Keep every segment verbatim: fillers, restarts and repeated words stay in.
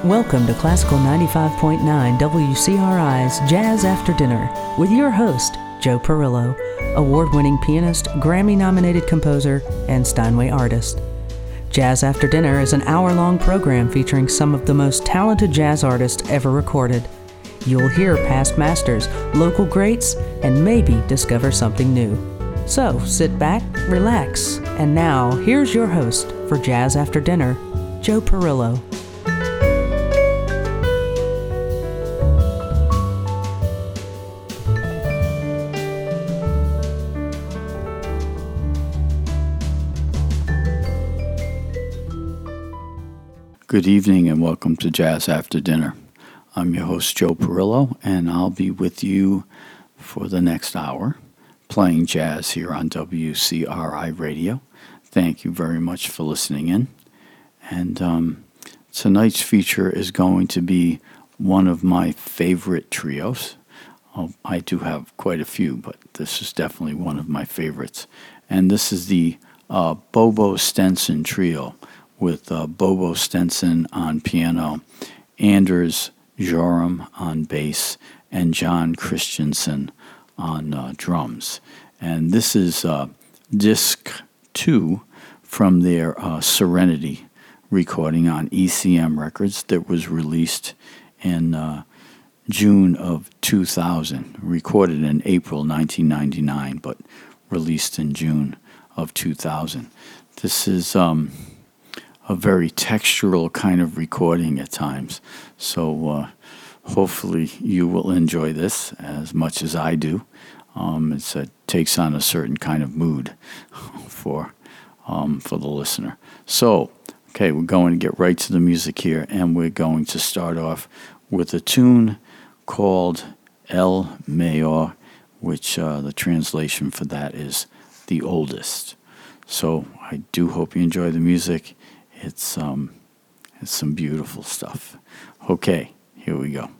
Welcome to Classical ninety-five point nine W C R I's Jazz After Dinner with your host, Joe Perillo, award-winning pianist, Grammy-nominated composer, and Steinway artist. Jazz After Dinner is an hour-long program featuring some of the most talented jazz artists ever recorded. You'll hear past masters, local greats, and maybe discover something new. So sit back, relax, and now here's your host for Jazz After Dinner, Joe Perillo. Good evening and welcome to Jazz After Dinner. I'm your host, Joe Perillo, and I'll be with you for the next hour playing jazz here on W C R I Radio. Thank you very much for listening in. And um, tonight's feature is going to be one of my favorite trios. Oh, I do have quite a few, but this is definitely one of my favorites. And this is the uh, Bobo Stenson Trio, with uh, Bobo Stenson on piano, Anders Joram on bass, and John Christensen on uh, drums. And this is uh, disc two from their uh, Serenity recording on E C M Records that was released in uh, June of two thousand, recorded in April nineteen ninety-nine, but released in June of two thousand. This is Um, a very textural kind of recording at times. So uh, hopefully you will enjoy this as much as I do. Um, it's, it takes on a certain kind of mood for um, for the listener. So, okay, we're going to get right to the music here, and we're going to start off with a tune called El Mayor, which uh, the translation for that is the oldest. So I do hope you enjoy the music. It's um, it's some beautiful stuff. Okay, here we go.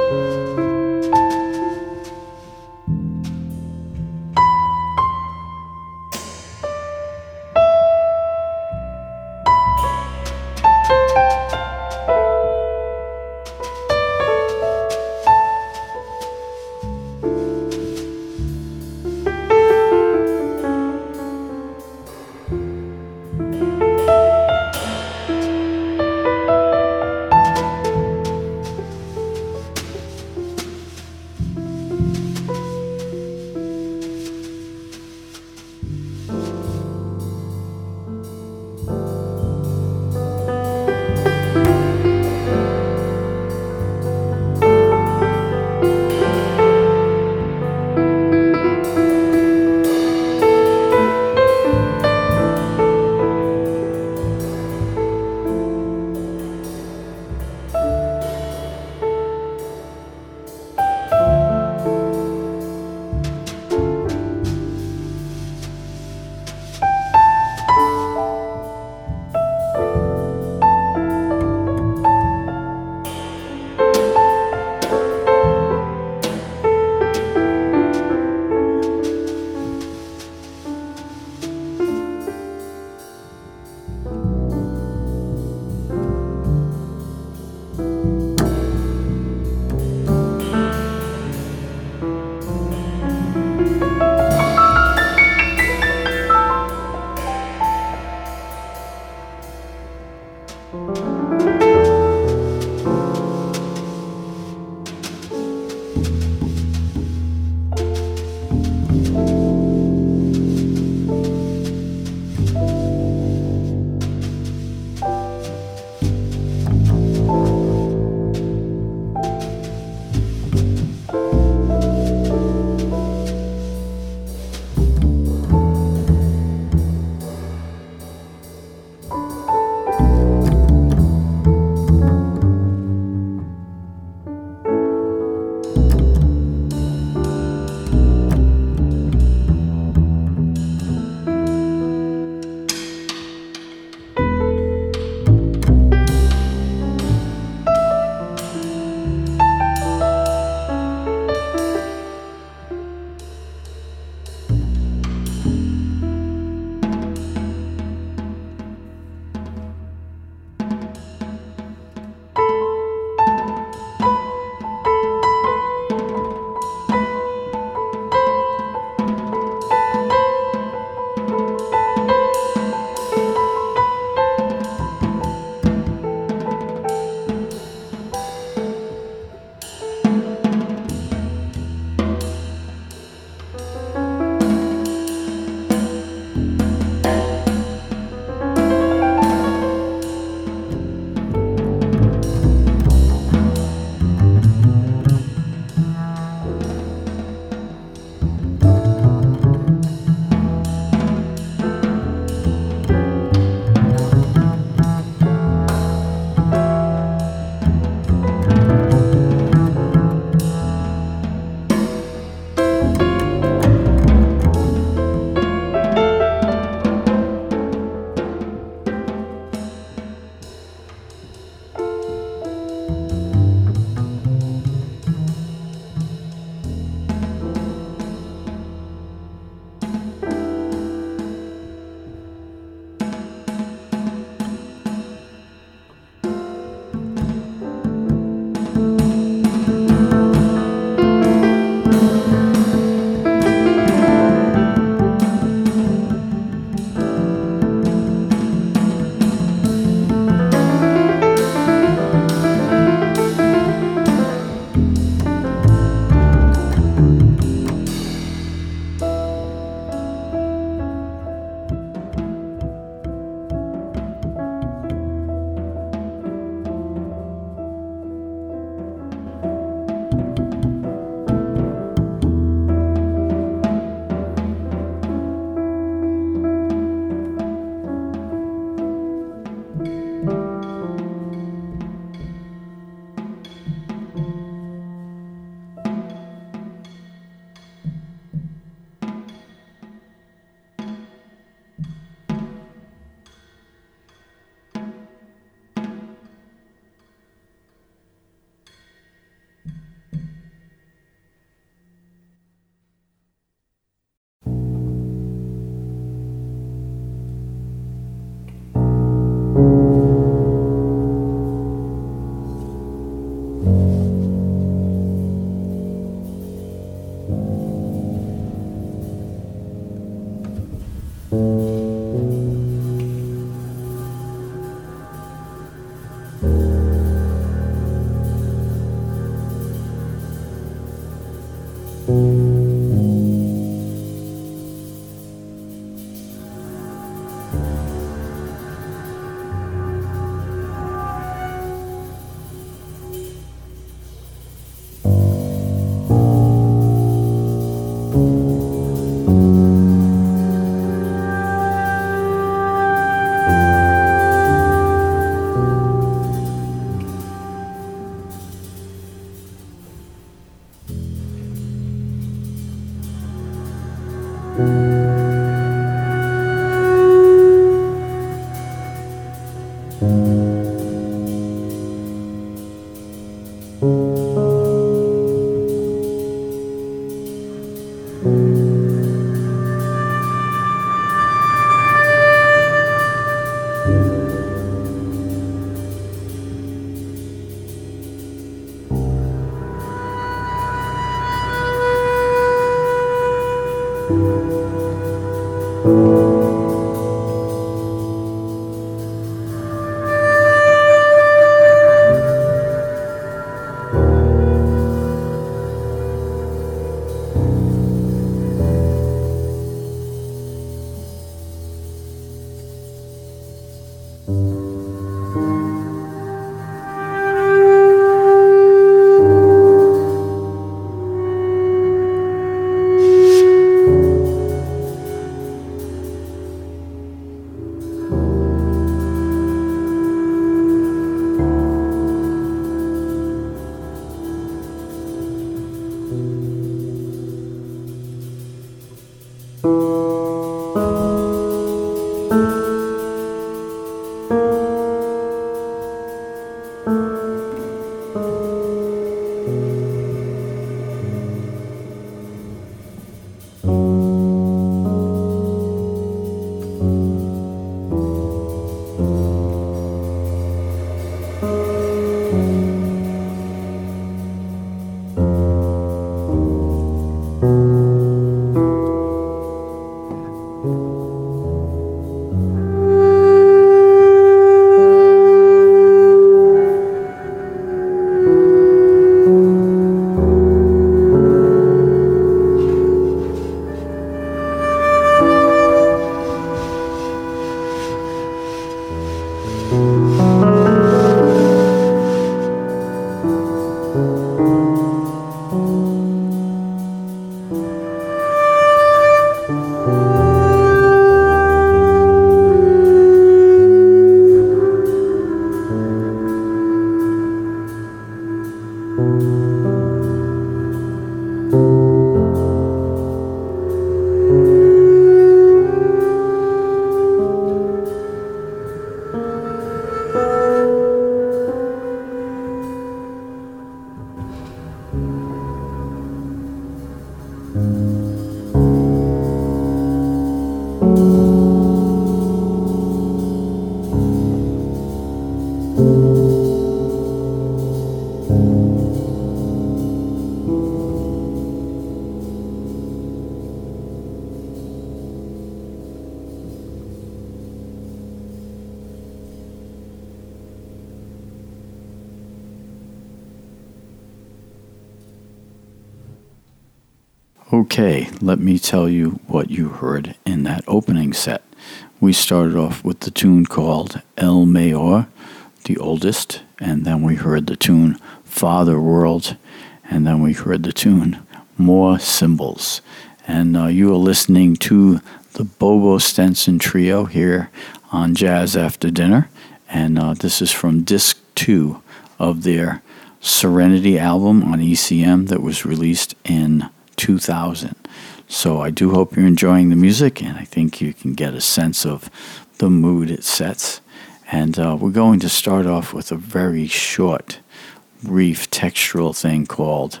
Okay, let me tell you what you heard in that opening set. We started off with the tune called El Mayor, the oldest, and then we heard the tune Father World, and then we heard the tune More Symbols. And uh, you are listening to the Bobo Stenson Trio here on Jazz After Dinner, and uh, this is from disc two of their Serenity album on E C M that was released in two thousand. So I do hope you're enjoying the music, and I think you can get a sense of the mood it sets. And uh, we're going to start off with a very short, brief textural thing called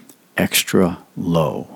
Extra Low.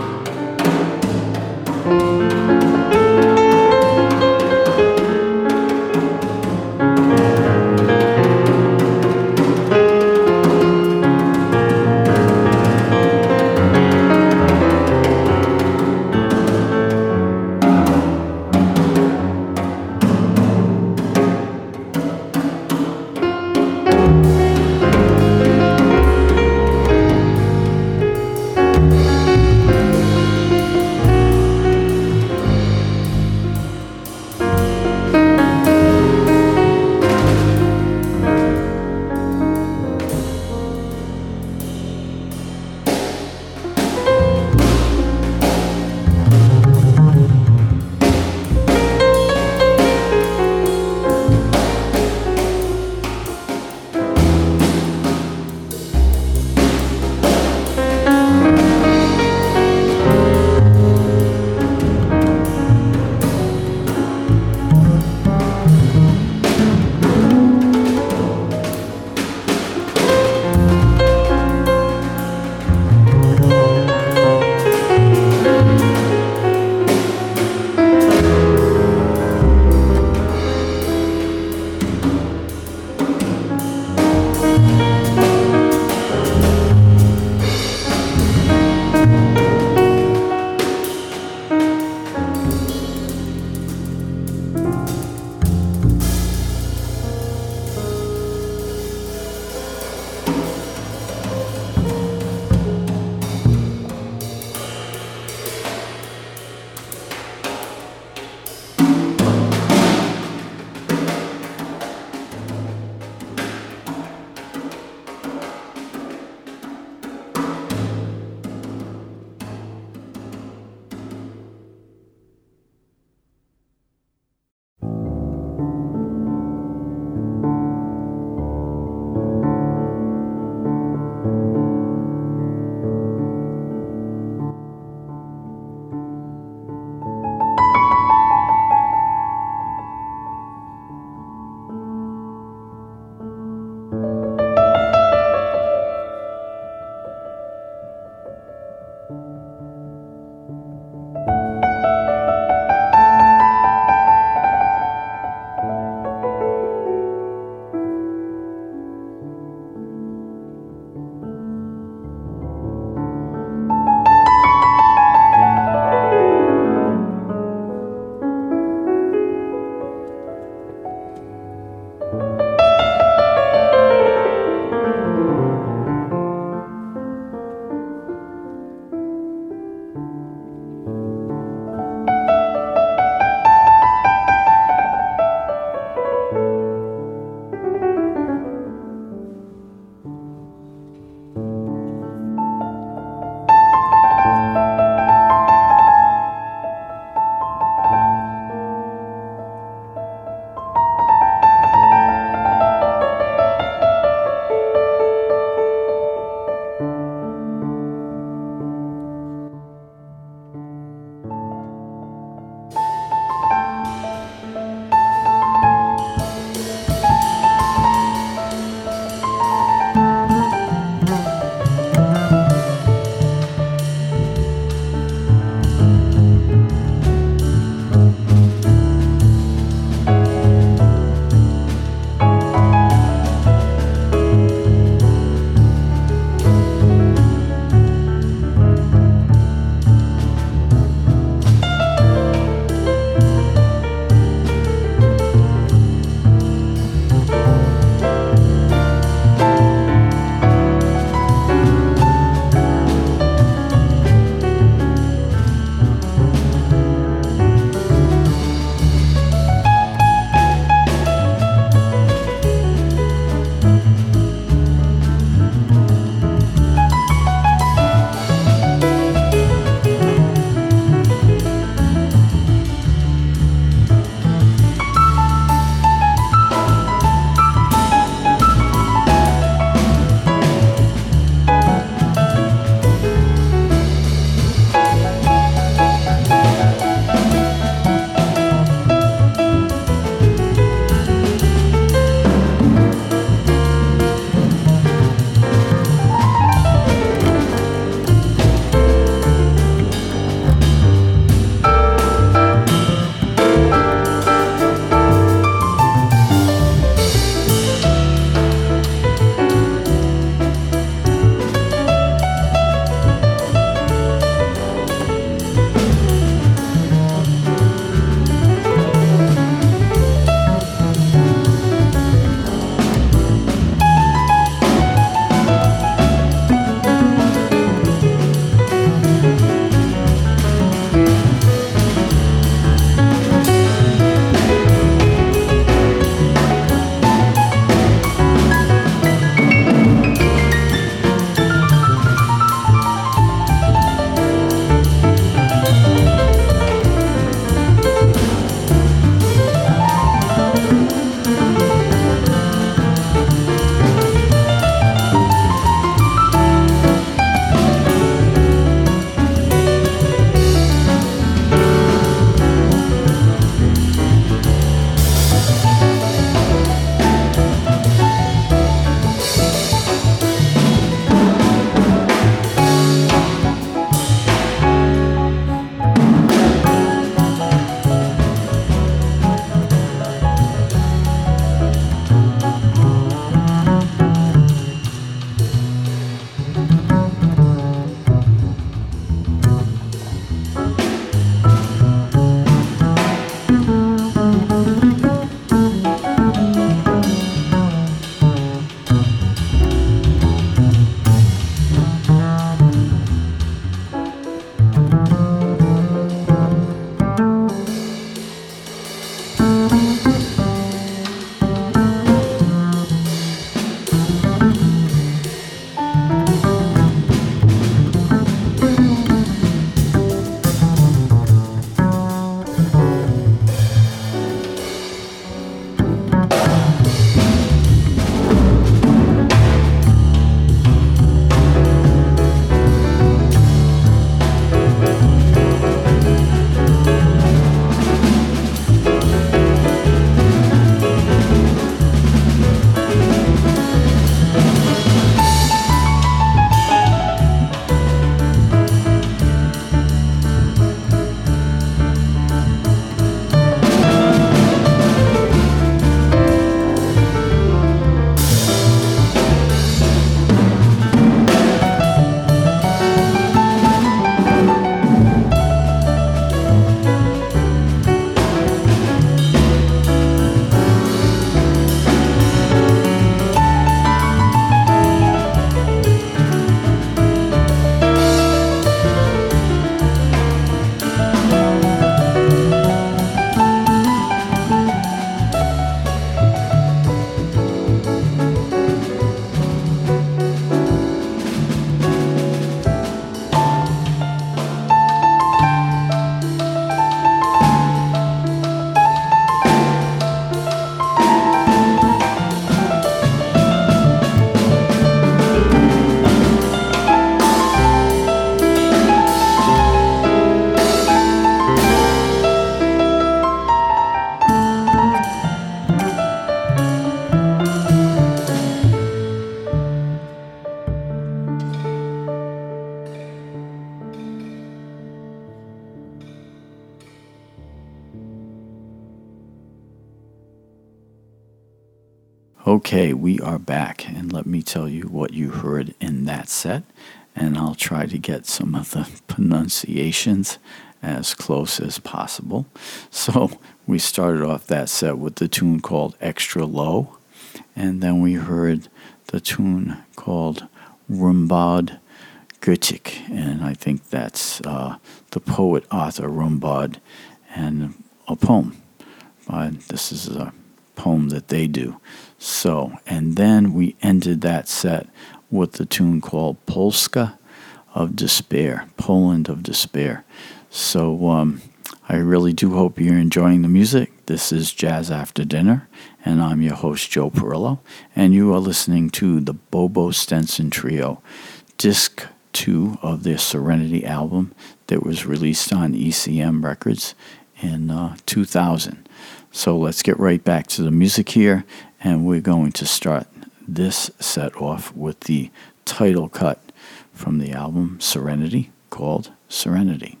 Okay, we are back, and let me tell you what you heard in that set, and I'll try to get some of the pronunciations as close as possible. So we started off that set with the tune called Extra Low, and then we heard the tune called Rumbad Götik, and I think that's uh, the poet Arthur Rumbad, and a poem. Uh, this is a poem that they do. So, and then we ended that set with the tune called Polska of Despair, Poland of Despair. So um, I really do hope you're enjoying the music. This is Jazz After Dinner, and I'm your host, Joe Perillo, and you are listening to the Bobo Stenson Trio, Disc two of their Serenity album that was released on E C M Records in uh, two thousand. So let's get right back to the music here, and we're going to start this set off with the title cut from the album Serenity called Serenity.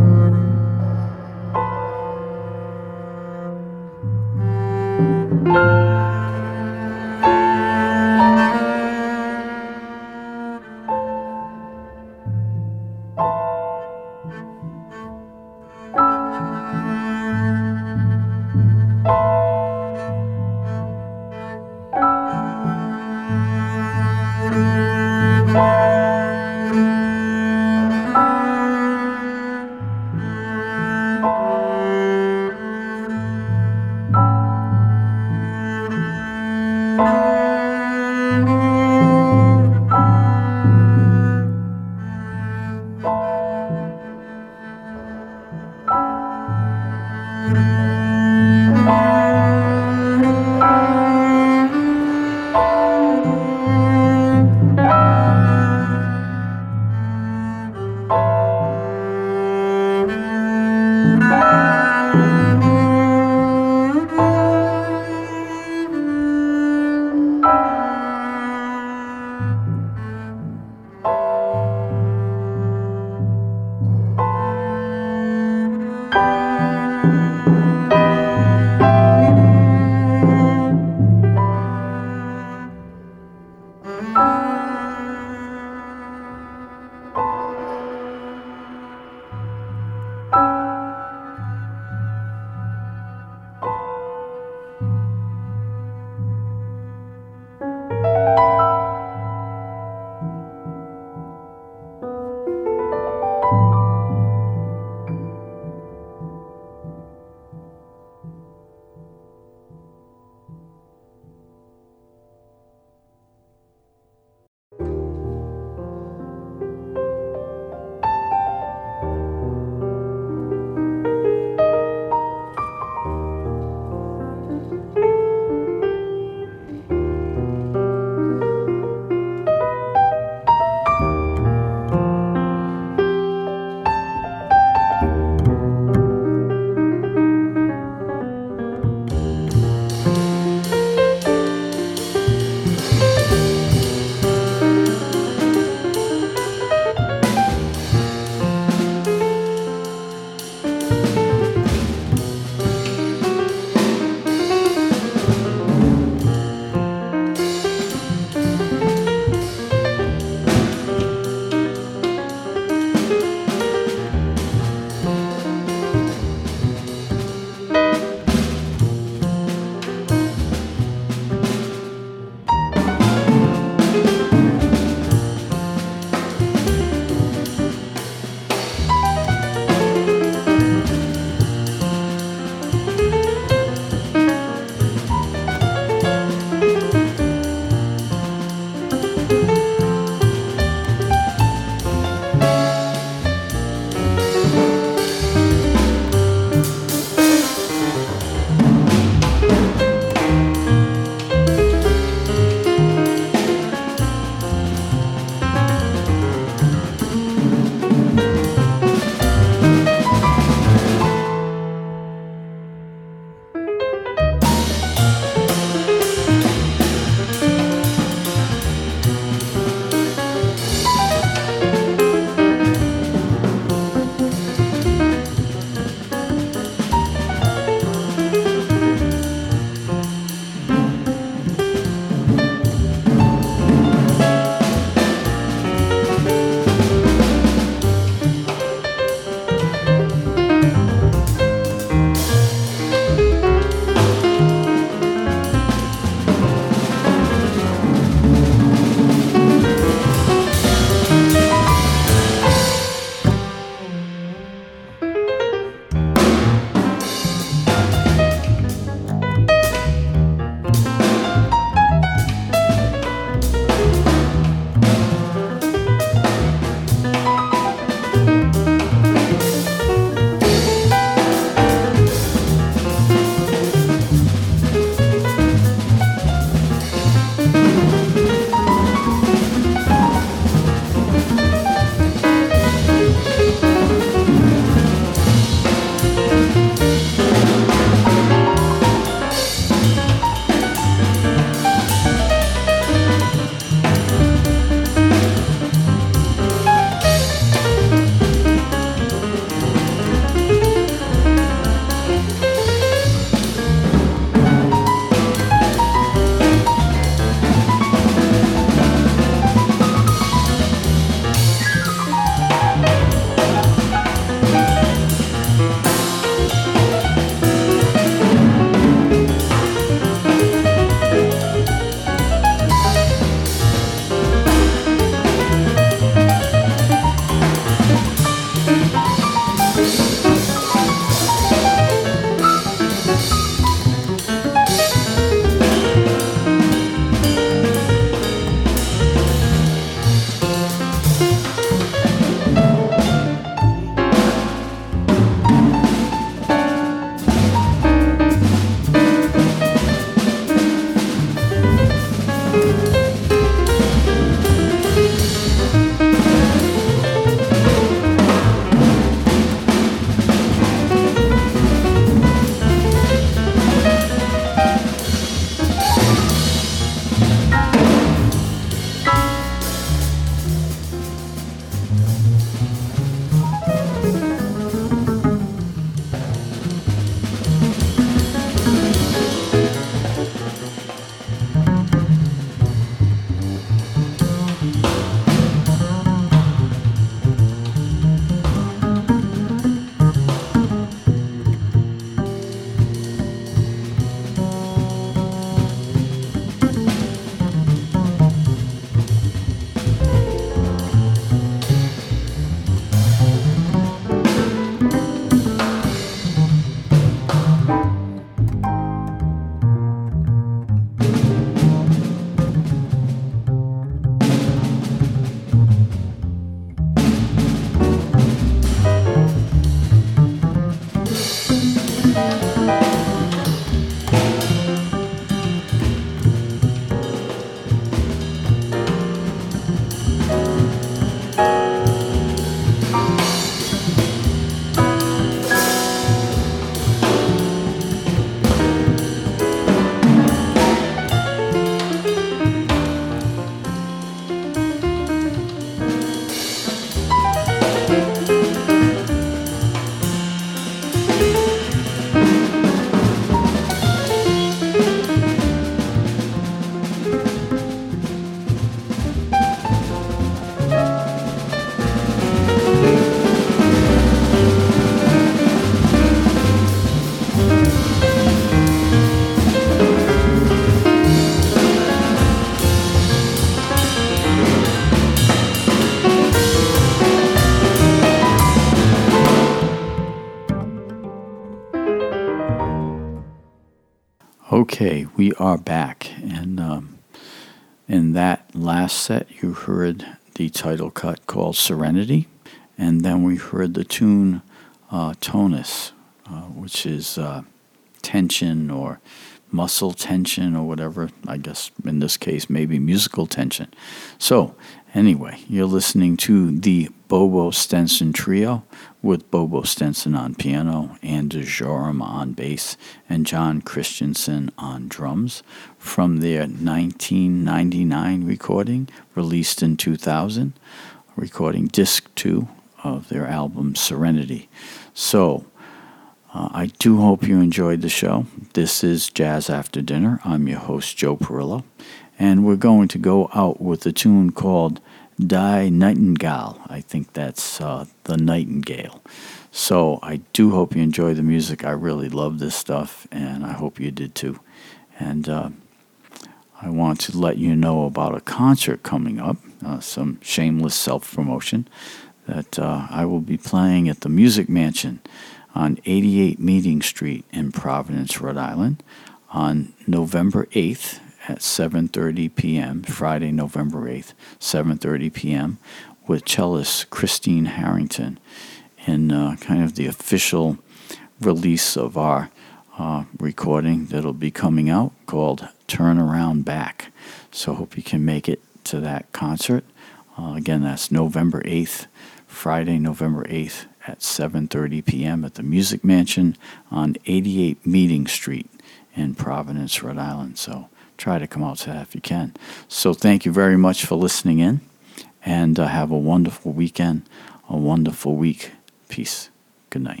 Okay, we are back, and um, in that last set you heard the title cut called Serenity, and then we heard the tune uh, Tonus, uh, which is uh, tension or muscle tension or whatever. I guess in this case maybe musical tension. So anyway, you're listening to the Bobo Stenson Trio with Bobo Stenson on piano, Anders Joram on bass, and John Christensen on drums from their nineteen ninety-nine recording released in two thousand, recording disc two of their album Serenity. So uh, I do hope you enjoyed the show. This is Jazz After Dinner. I'm your host, Joe Perillo, and we're going to go out with a tune called Die Nightingale. I think that's uh, the Nightingale. So I do hope you enjoy the music. I really love this stuff, and I hope you did too. And uh, I want to let you know about a concert coming up, uh, some shameless self-promotion, that uh, I will be playing at the Music Mansion on eighty-eight Meeting Street in Providence, Rhode Island, on November eighth at seven thirty p.m., Friday, November eighth, seven thirty p.m., with cellist Christine Harrington in uh, kind of the official release of our uh, recording that'll be coming out called Turn Around Back. So hope you can make it to that concert. Uh, again, that's November eighth, Friday, November eighth at seven thirty p.m. at the Music Mansion on eighty-eight Meeting Street in Providence, Rhode Island. So try to come out to that if you can. So thank you very much for listening in, and uh, have a wonderful weekend, a wonderful week. Peace. Good night.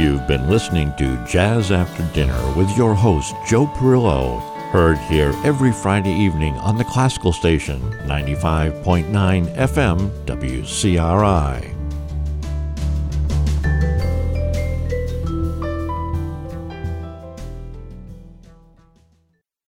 You've been listening to Jazz After Dinner with your host, Joe Perillo, heard here every Friday evening on the Classical Station, ninety-five point nine F M W C R I.